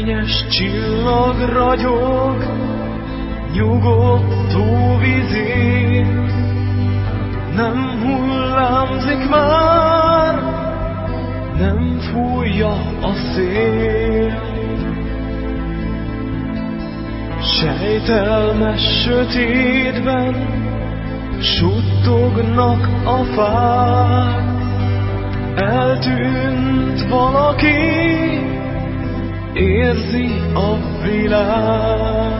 fényes csillag ragyog nyugodt tóvizén. Nem hullámzik már, nem fújja a szél. Sejtelmes sötétben suttognak a fák. Eltűnt valaki, érzi a világ.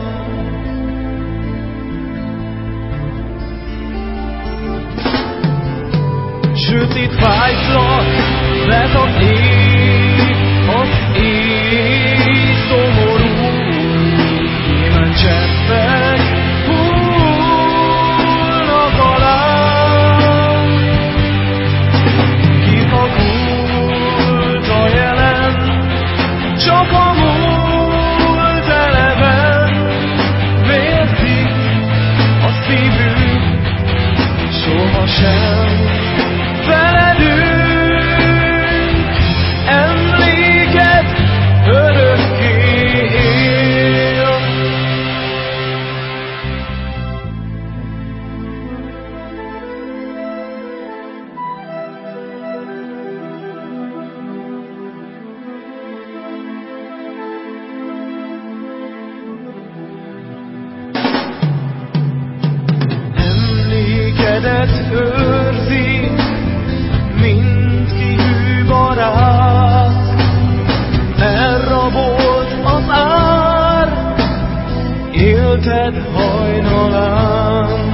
Sötét fájtlak, vet az ég, az éj szomorú, émen cseppek hullnak alám. Kifakult a jelen, csak a múlt eleven, vérzik a szívünk, sohasem feledünk, emléket örökké él. Emlékedet őrzi mindki hű barát, elrabolt az ár, élted hajnalán.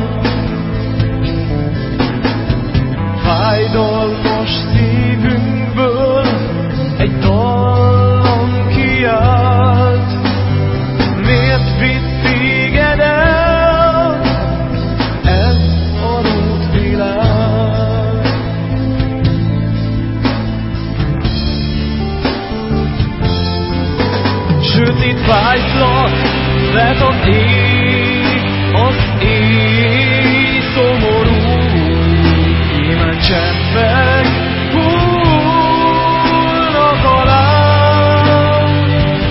Fájdalmas szívünkből egy dallam kiált, miért vitt téged el ez a rút világ? Sötét fájtlak, vet az ég, az éj szomorú, émen cseppek hullnak alám.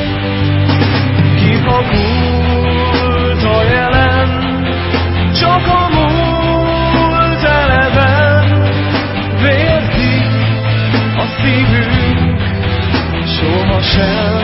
Kifakult a jelen, csak a múlt eleven, vérzik a szívünk, sohasem